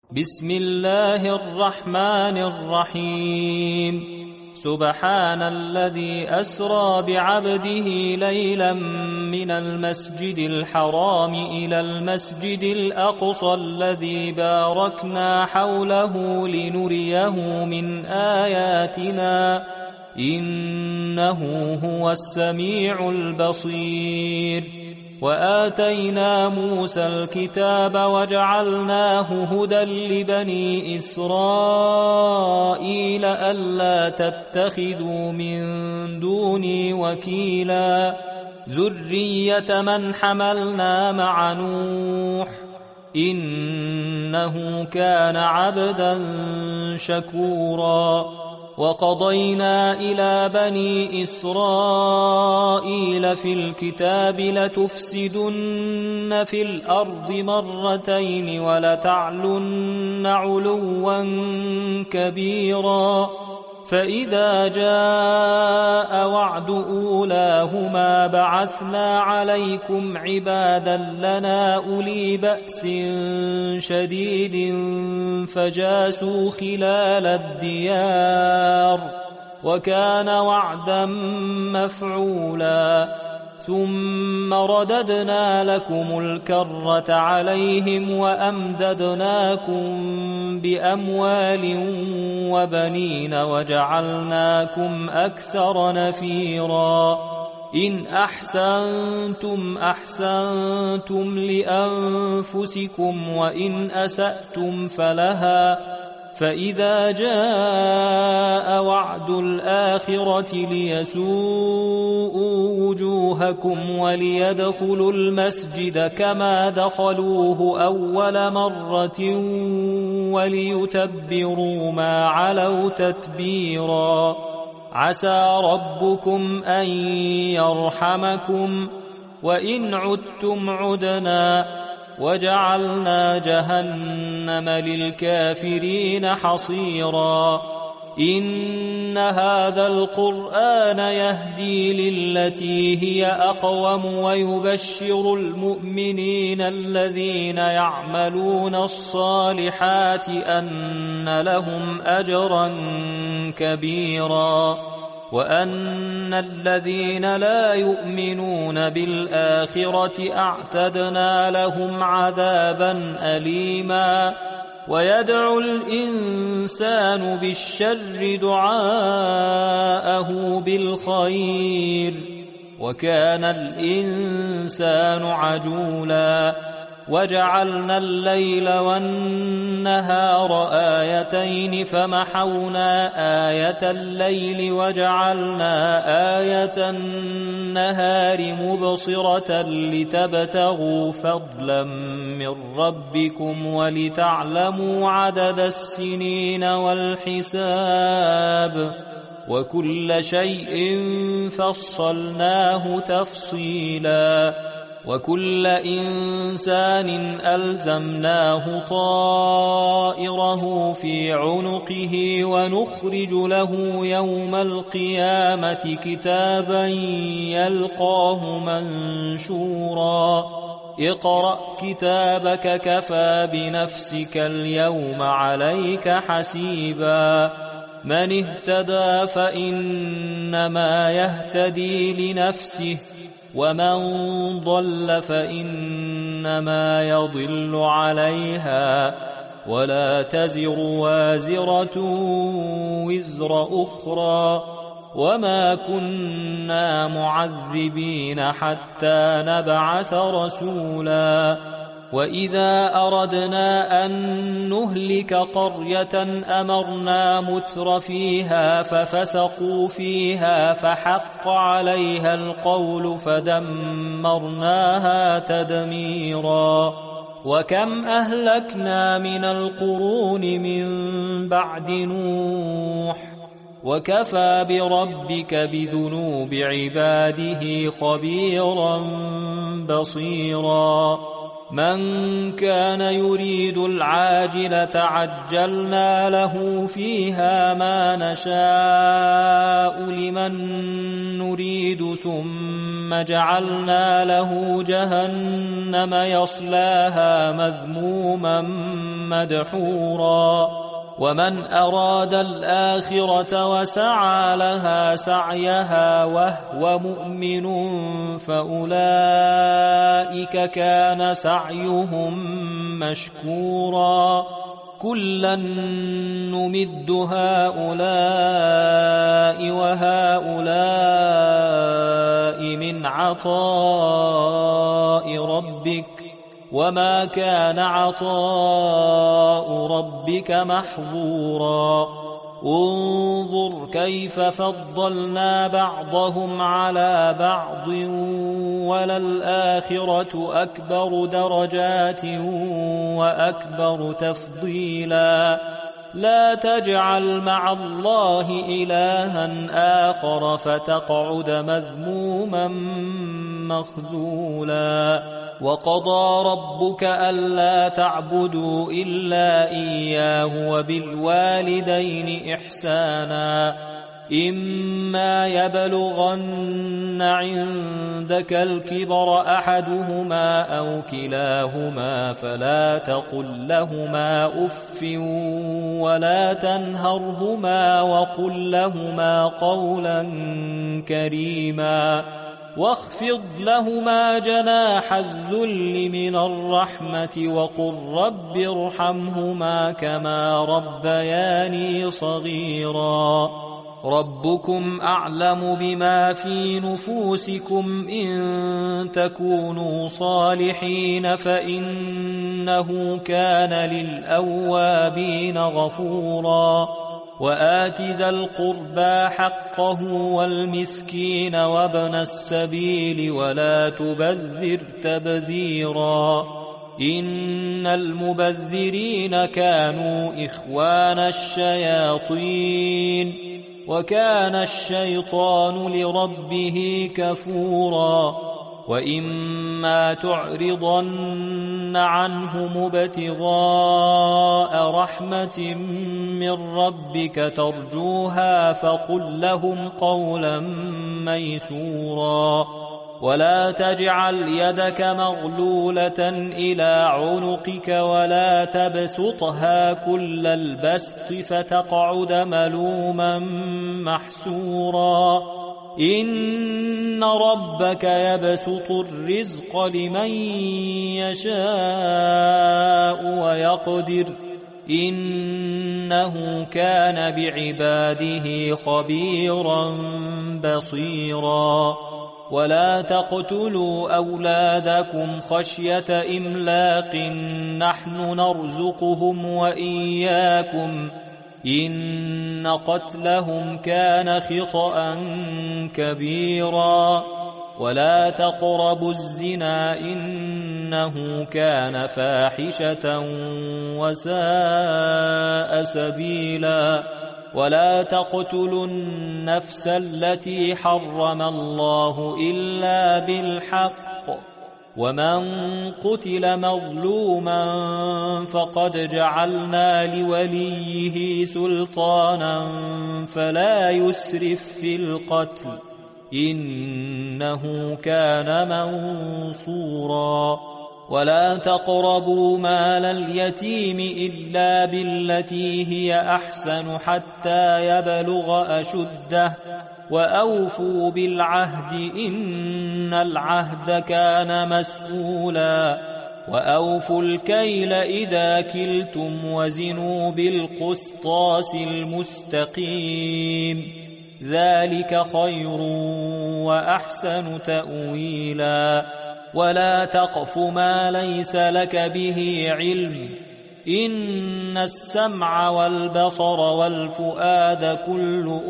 بسم الله الرحمن الرحيم سبحان الذي أسرى بعبده ليلا من المسجد الحرام إلى المسجد الأقصى الذي باركنا حوله لنريه من آياتنا إنه هو السميع البصير وآتينا موسى الكتاب وجعلناه هدى لبني إسرائيل ألا تتخذوا من دوني وكيلا ذرية من حملنا مع نوح إنه كان عبدا شكورا وقضينا إلى بني إسرائيل في الكتاب لتفسدن في الأرض مرتين ولتعلن علوا كبيرا فإذا جاء وعد أولاهما بعثنا عليكم عبادا لنا أولي بأس شديد فجاسوا خلال الديار وكان وعدا مفعولا ثم رددنا لكم الكرة عليهم وأمددناكم بأموال وبنين وجعلناكم أكثر نفيرا إن أحسنتم أحسنتم لأنفسكم وإن أسأتم فلها فإذا جاء وعد الآخرة ليسوءوا وجوهكم وليدخلوا المسجد كما دخلوه أول مرة وليتبروا ما علوا تتبيرا عسى ربكم أن يرحمكم وإن عدتم عدنا وجعلنا جهنم للكافرين حصيرا إن هذا القرآن يهدي للتي هي أقوم ويبشر المؤمنين الذين يعملون الصالحات أن لهم أجرا كبيرا وأن الذين لا يؤمنون بالآخرة أعتدنا لهم عذابا أليما ويدعو الإنسان بالشر دعاءه بالخير وكان الإنسان عجولا وجعلنا الليل والنهار آيتين فمحونا آية الليل وجعلنا آية النهار مبصرة لتبتغوا فضلا من ربكم ولتعلموا عدد السنين والحساب وكل شيء فصلناه تفصيلا وكل إنسان ألزمناه طائره في عنقه ونخرج له يوم القيامة كتابا يلقاه منشورا اقرأ كتابك كفى بنفسك اليوم عليك حسيبا من اهتدى فإنما يهتدي لنفسه ومن ضل فإنما يضل عليها ولا تزر وازرة وزر أخرى وما كنا معذبين حتى نبعث رسولا وإذا أردنا أن نهلك قرية أمرنا متر فيها ففسقوا فيها فحق عليها القول فدمرناها تدميرا وكم أهلكنا من القرون من بعد نوح وكفى بربك بذنوب عباده خبيرا بصيرا من كان يريد العاجلة عجلنا له فيها ما نشاء لمن نريد ثم جعلنا له جهنم يصلاها مذموما مدحورا ومن أراد الآخرة وسعى لها سعيها وهو مؤمن فأولئك كان سعيهم مشكورا كلا نمد هؤلاء وهؤلاء من عطاء ربك وما كان عطاء ربك محظورا انظر كيف فضلنا بعضهم على بعض وللآخرة أكبر درجات وأكبر تفضيلا لا تجعل مع الله إلها آخر فتقعد مذموما مخذولا وقضى ربك ألا تعبدوا إلا إياه وبالوالدين إحسانا إما يبلغن عندك الكبر أحدهما أو كلاهما فلا تقل لهما أف ولا تنهرهما وقل لهما قولا كريما واخفض لهما جناح الذل من الرحمة وقل رب ارحمهما كما ربياني صغيرا ربكم أعلم بما في نفوسكم إن تكونوا صالحين فإنه كان للأوابين غفورا وآت ذا القربى حقه والمسكين وابن السبيل ولا تبذر تبذيرا إن المبذرين كانوا إخوان الشياطين وكان الشيطان لربه كفورا وإما تعرضن عنهم ابتغاء رحمة من ربك ترجوها فقل لهم قولا ميسورا ولا تجعل يدك مغلولة إلى عنقك ولا تبسطها كل البسط فتقعد ملوما محسورا إن ربك يبسط الرزق لمن يشاء ويقدر إنه كان بعباده خبيرا بصيرا ولا تقتلوا أولادكم خشية إملاق نحن نرزقهم وإياكم إن قتلهم كان خطأ كبيرا ولا تقربوا الزنا إنه كان فاحشة وساء سبيلا ولا تقتلوا النفس التي حرم الله إلا بالحق ومن قتل مظلوما فقد جعلنا لوليه سلطانا فلا يسرف في القتل إنه كان منصورا ولا تقربوا مال اليتيم إلا بالتي هي أحسن حتى يبلغ أشده وأوفوا بالعهد إن العهد كان مسؤولا وأوفوا الكيل إذا كلتم وزنوا بالقسطاس المستقيم ذلك خير وأحسن تأويلا ولا تقف ما ليس لك به علم إن السمع والبصر والفؤاد كل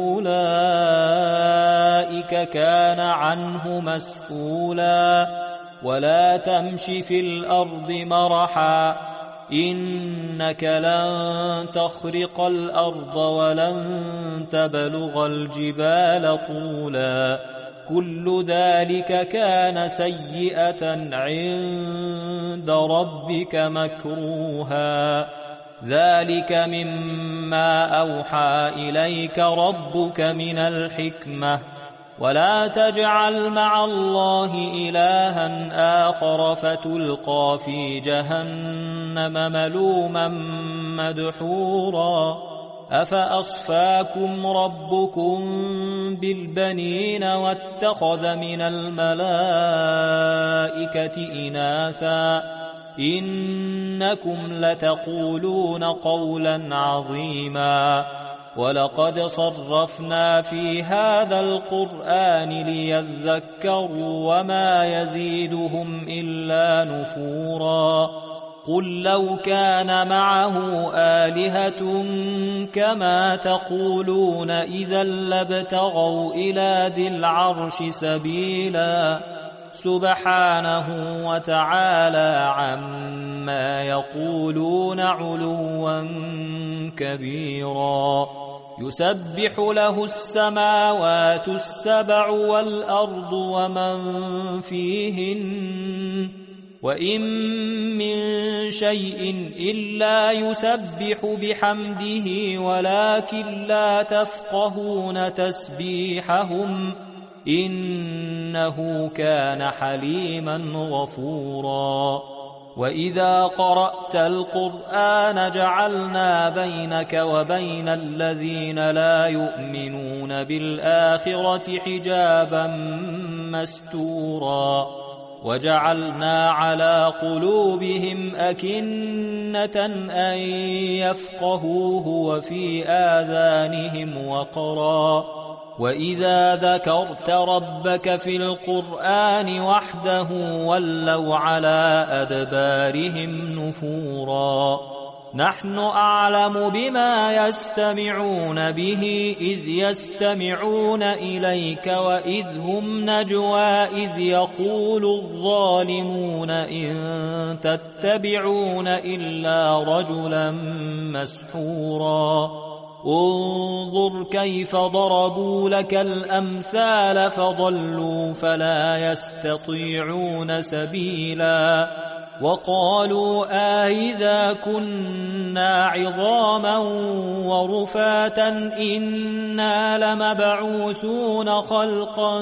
أولئك كان عنه مسؤولا ولا تمش في الأرض مرحا إنك لن تخرق الأرض ولن تبلغ الجبال طولا كل ذلك كان سيئة عند ربك مكروها ذلك مما أوحى إليك ربك من الحكمة ولا تجعل مع الله إلها آخر فتلقى في جهنم ملوما مدحورا أفأصفاكم ربكم بالبنين واتخذ من الملائكة إناثا إنكم لتقولون قولا عظيما ولقد صرفنا في هذا القرآن ليذكروا وما يزيدهم إلا نفورا قل لو كان معه آلهة كما تقولون إذا لابتغوا إلى ذي العرش سبيلا سبحانه وتعالى عما يقولون علوا كبيرا يسبح له السماوات السبع والأرض ومن فيهن وإن من شيء إلا يسبح بحمده ولكن لا تفقهون تسبيحهم إنه كان حليما غفورا وإذا قرأت القرآن جعلنا بينك وبين الذين لا يؤمنون بالآخرة حجابا مستورا وجعلنا على قلوبهم أكنة أن يفقهوه وفي آذانهم وقرا وإذا ذكرت ربك في القرآن وحده ولوا على أدبارهم نفورا نحن أعلم بما يستمعون به إذ يستمعون إليك وإذ هم نجوى إذ يقول الظالمون إن تتبعون إلا رجلا مسحورا انظر كيف ضربوا لك الأمثال فضلوا فلا يستطيعون سبيلا وقالوا أإذا كنا عظاما ورفاتا إنا لمبعوثون خلقا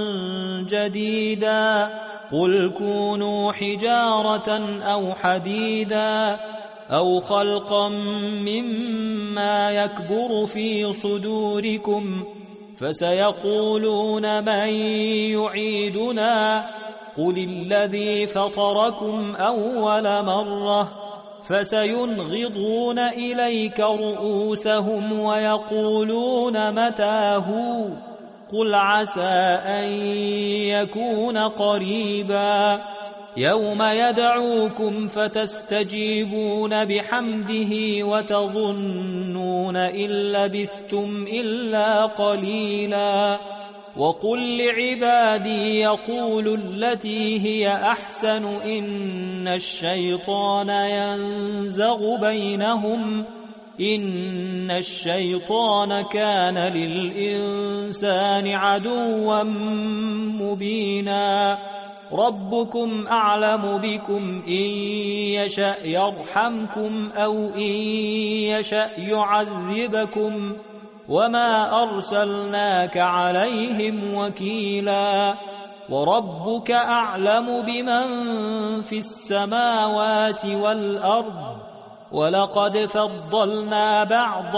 جديدا قل كونوا حجارة أو حديدا أو خلقا مما يكبر في صدوركم فسيقولون من يعيدنا قل الذي فطركم أول مرة فسينغضون إليك رؤوسهم ويقولون متى هو قل عسى أن يكون قريبا يوم يدعوكم فتستجيبون بحمده وتظنون إن لبثتم إلا قليلا وقل لعبادي يقولوا التي هي أحسن إن الشيطان ينزغ بينهم إن الشيطان كان للإنسان عدوا مبينا ربكم أعلم بكم إن يشأ يرحمكم أو إن يشأ يعذبكم وما أرسلناك عليهم وكيلا وربك أعلم بمن في السماوات والأرض ولقد فضلنا بعض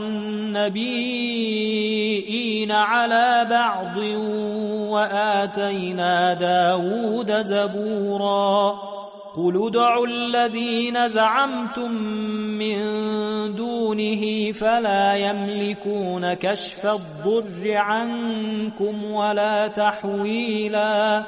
النبيين على بعض وآتينا داود زبورا قل ادعوا الذين زعمتم من دونه فلا يملكون كشف الضر عنكم ولا تحويلا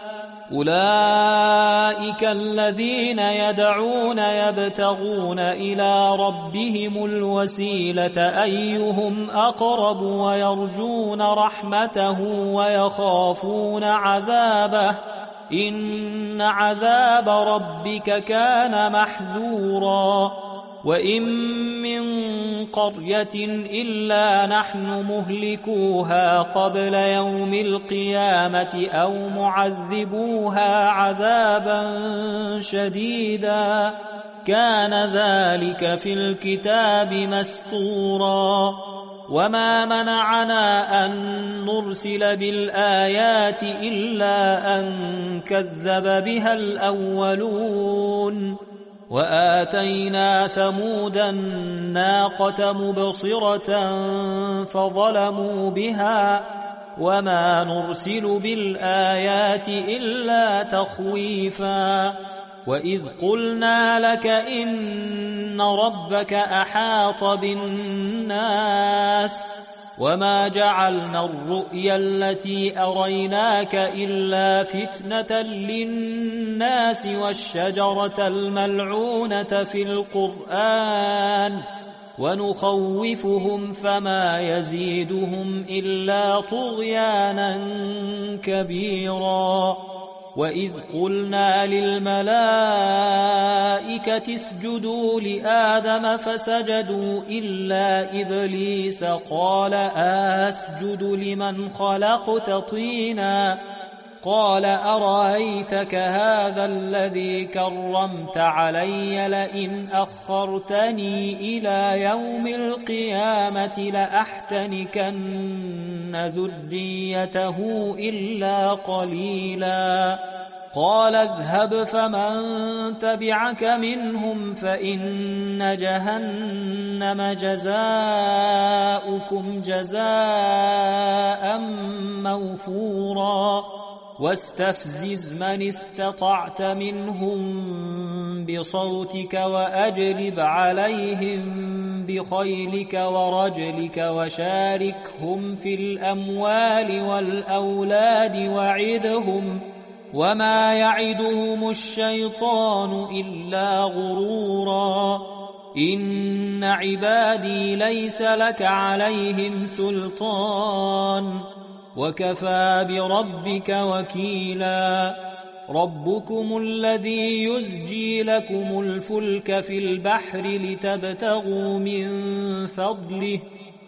أولئك الذين يدعون يبتغون إلى ربهم الوسيلة أيهم أقرب ويرجون رحمته ويخافون عذابه إن عذاب ربك كان محذورا وإن من قرية إلا نحن مهلكوها قبل يوم القيامة أو معذبوها عذابا شديدا كان ذلك في الكتاب مسطورا وما منعنا أن نرسل بالآيات إلا أن كذب بها الأولون وآتينا ثمود الناقة مبصرة فظلموا بها وما نرسل بالآيات إلا تخويفا وإذ قلنا لك إن ربك أحاط بالناس وما جعلنا الرؤيا التي أريناك إلا فتنة للناس والشجرة الملعونة في القرآن ونخوفهم فما يزيدهم إلا طغيانا كبيرا وإذ قلنا للملائكة اسجدوا لآدم فسجدوا إلا إبليس قال أسجد لمن خلقت طينا قال أرأيتك هذا الذي كرمت علي لئن أخرتني إلى يوم القيامة لأحتنكن ذريته إلا قليلا قال اذهب فمن تبعك منهم فإن جهنم جزاؤكم جزاء موفورا واستفزز من استطعت منهم بصوتك وأجلب عليهم بخيلك ورجلك وشاركهم في الأموال والأولاد وعدهم وما يعدهم الشيطان إلا غرورا إن عبادي ليس لك عليهم سلطان وكفى بربك وكيلا ربكم الذي يزجي لكم الفلك في البحر لتبتغوا من فضله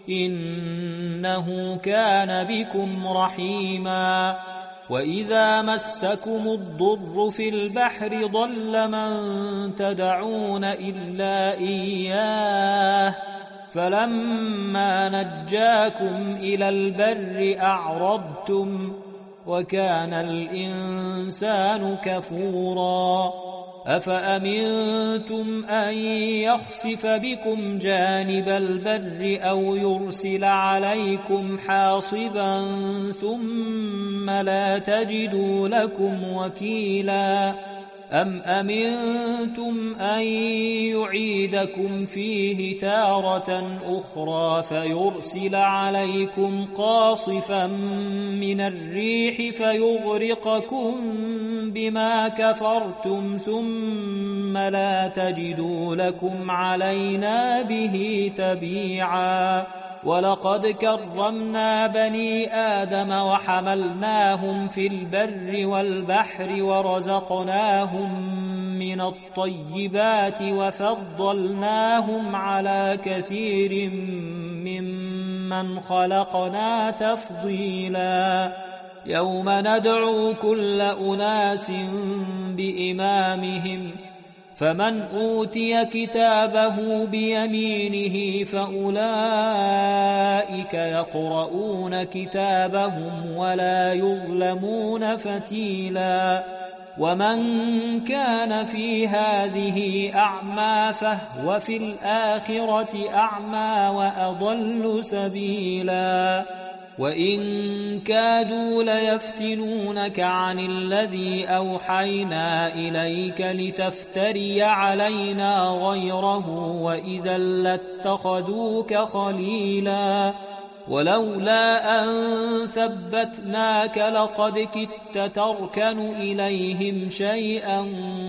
إنه كان بكم رحيما وإذا مسكم الضر في البحر ضل من تدعون إلا إياه فلما نجاكم إلى البر أعرضتم وكان الإنسان كفورا أفأمنتم أن يخسف بكم جانب البر أو يرسل عليكم حاصبا ثم لا تجدوا لكم وكيلا أم أمنتم أن يعيدكم فيه تارة أخرى فيرسل عليكم قاصفا من الريح فيغرقكم بما كفرتم ثم لا تجدوا لكم علينا به تبيعا ولقد كرمنا بني آدم وحملناهم في البر والبحر ورزقناهم من الطيبات وفضلناهم على كثير ممن خلقنا تفضيلا يوم ندعو كل أناس بإمامهم فمن أوتي كتابه بيمينه فأولئك يقرؤون كتابهم ولا يظلمون فتيلا ومن كان في هذه أعمى فهو في الآخرة أعمى وأضل سبيلا وإن كادوا ليفتنونك عن الذي أوحينا إليك لتفتري علينا غيره وإذا لاتخذوك خليلا ولولا أن ثبتناك لقد كدت تركن إليهم شيئا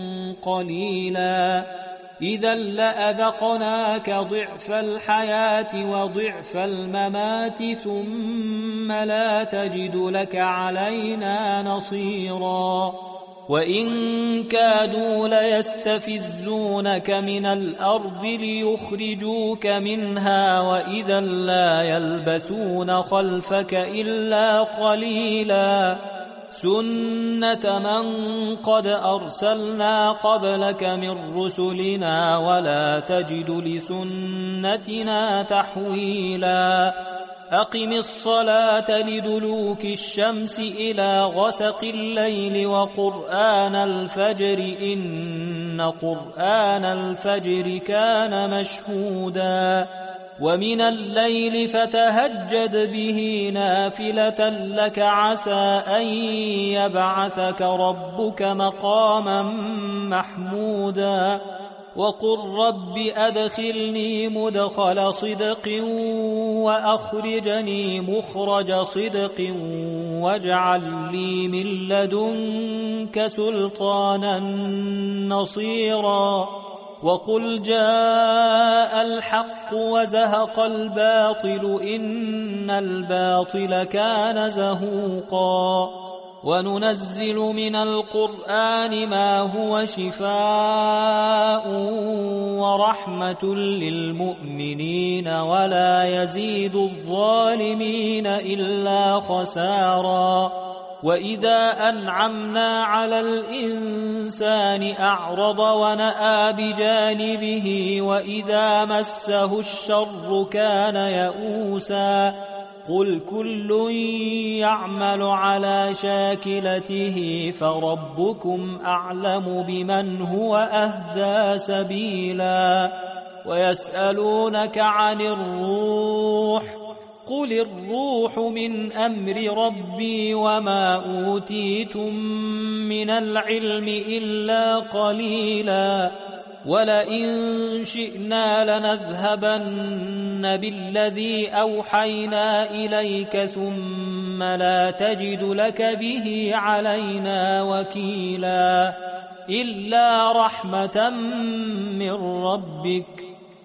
قليلا إذا لأذقناك ضعف الحياة وضعف الممات ثم لا تجد لك علينا نصيرا وإن كادوا ليستفزونك من الأرض ليخرجوك منها وإذا لا يلبثون خلفك إلا قليلا سنة من قد أرسلنا قبلك من رسلنا ولا تجد لسنتنا تحويلا أقم الصلاة لدلوك الشمس إلى غسق الليل وقرآن الفجر إن قرآن الفجر كان مشهودا ومن الليل فتهجد به نافلة لك عسى أن يبعثك ربك مقاما محمودا وقل رب أدخلني مدخل صدق وأخرجني مخرج صدق واجعل لي من لدنك سلطانا نصيرا وقل جاء الحق وزهق الباطل إن الباطل كان زهوقا وننزل من القرآن ما هو شفاء ورحمة للمؤمنين ولا يزيد الظالمين إلا خسارا وإذا أنعمنا على الإنسان أعرض ونأى بجانبه وإذا مسه الشر كان يئوسا قل كل يعمل على شاكلته فربكم أعلم بمن هو أهدى سبيلا ويسألونك عن الروح قل الروح من أمر ربي وما أوتيتم من العلم إلا قليلا ولئن شئنا لنذهبن بالذي أوحينا إليك ثم لا تجد لك به علينا وكيلا إلا رحمة من ربك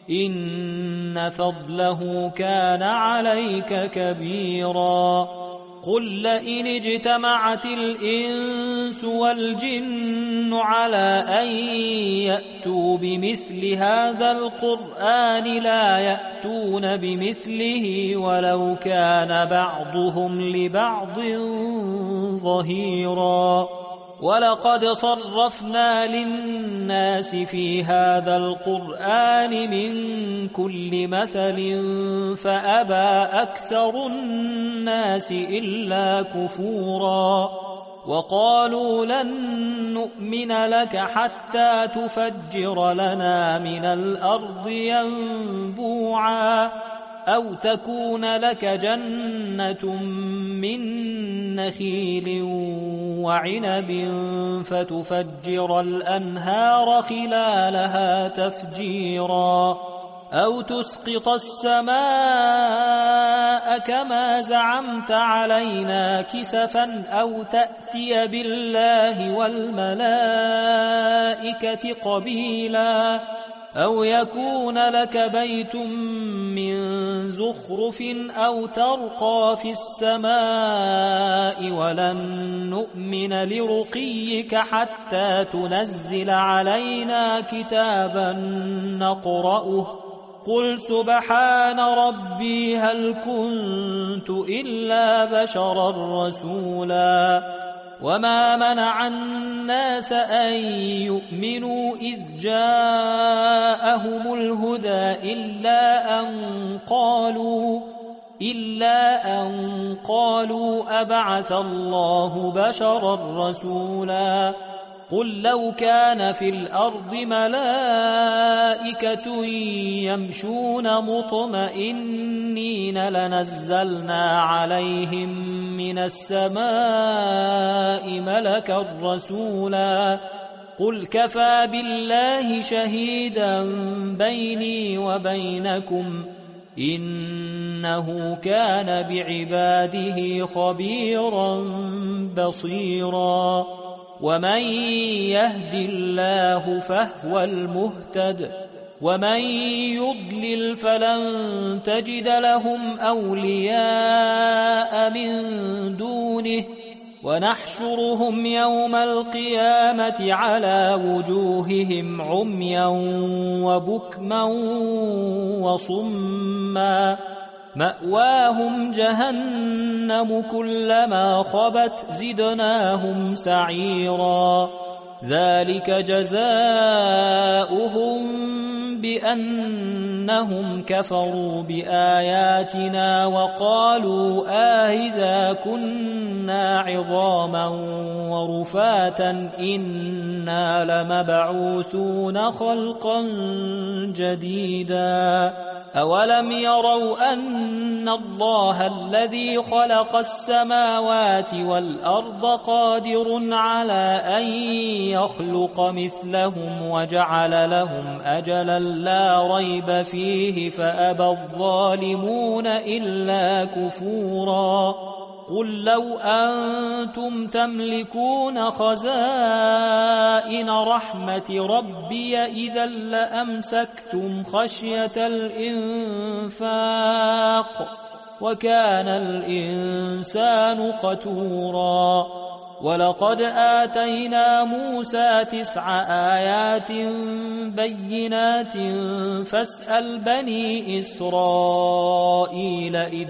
إن فضله كان عليك كبيرا قل لئن اجتمعت الإنس والجن على أن يأتوا بمثل هذا القرآن لا يأتون بمثله ولو كان بعضهم لبعض ظهيرا ولقد صرفنا للناس في هذا القرآن من كل مثل فأبى أكثر الناس إلا كفورا وقالوا لن نؤمن لك حتى تفجر لنا من الأرض ينبوعا أو تكون لك جنة من نخيل وعنب فتفجر الأنهار خلالها تفجيرا أو تسقط السماء كما زعمت علينا كسفا أو تأتي بالله والملائكة قبيلا أو يكون لك بيت من زخرف أو ترقى في السماء ولن نؤمن لرقيك حتى تنزل علينا كتابا نقرأه قل سبحان ربي هل كنت إلا بشرا رسولا وما منع الناس أن يؤمنوا إذ جاءهم الهدى إلا أن قالوا أبعث الله بشرا رسولا قل لو كان في الأرض ملائكة يمشون مطمئنين لنزلنا عليهم من السماء ملكا رسولا قل كفى بالله شهيدا بيني وبينكم إنه كان بعباده خبيرا بصيرا ومن يهد الله فهو المهتد ومن يضلل فلن تجد لهم أولياء من دونه ونحشرهم يوم القيامة على وجوههم عميا وبكما وصما مأواهم جهنم كلما خبت زدناهم سعيرا ذلك جزاؤهم بأنهم كفروا بآياتنا وقالوا إذا كنا عظاما ورفاتا إنا لمبعوثون خلقا جديدا أولم يروا أن الله الذي خلق السماوات والأرض قادر على أن يخلق مثلهم وجعل لهم أجلا لا ريب فيه فأبى الظالمون إلا كفورا قل لو أنتم تملكون خزائن رحمة ربي إذا لأمسكتم خشية الإنفاق وكان الإنسان قتورا ولقد آتينا موسى 9 آيات بينات فاسأل بني إسرائيل إذ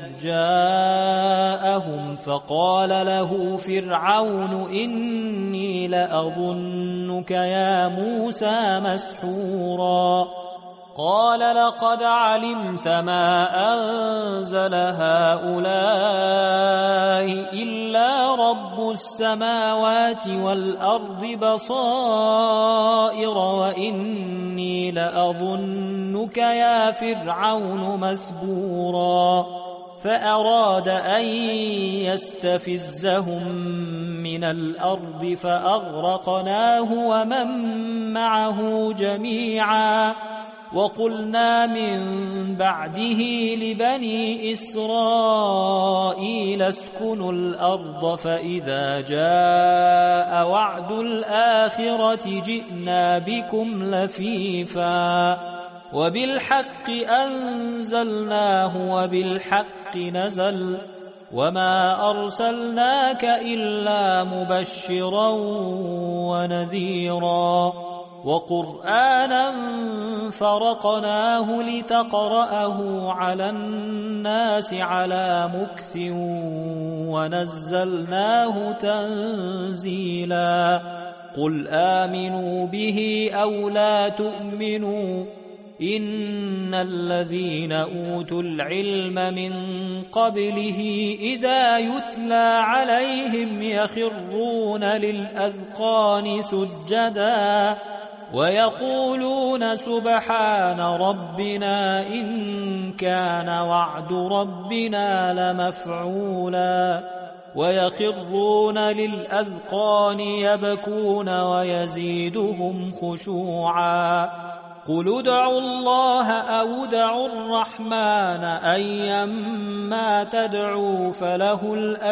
جاءهم فقال له فرعون إني لأظنك يا موسى مسحورا قال لقد علمت ما أنزل هؤلاء إلا رب السماوات والأرض بصائر وإني لأظنك يا فرعون مثبورا فأراد أن يستفزهم من الأرض فأغرقناه ومن معه جميعا وقلنا من بعده لبني إسرائيل اسكنوا الأرض فإذا جاء وعد الآخرة جئنا بكم لفيفا وبالحق أنزلناه وبالحق نزل وما أرسلناك إلا مبشرا ونذيرا وقرآنا فرقناه لتقرأه على الناس على مكث ونزلناه تنزيلا قل آمنوا به أو لا تؤمنوا إن الذين أوتوا العلم من قبله إذا يتلى عليهم يخرون للأذقان سجدا ويقولون سبحان ربنا إن كان وعد ربنا لمفعولا ويخرون للأذقان يبكون ويزيدهم خشوعا قل ادعوا الله أو ادعوا الرحمن أيما تدعوا فله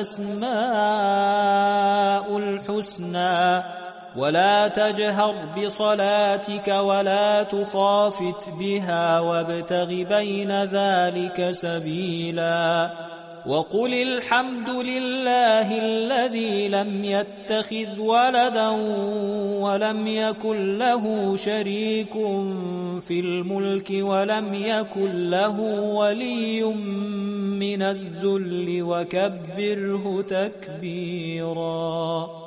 الأسماء الحسنى ولا تجهر بصلاتك ولا تخافت بها وابتغ بين ذلك سبيلا وقل الحمد لله الذي لم يتخذ ولدا ولم يكن له شريك في الملك ولم يكن له ولي من الذل وكبره تكبيرا.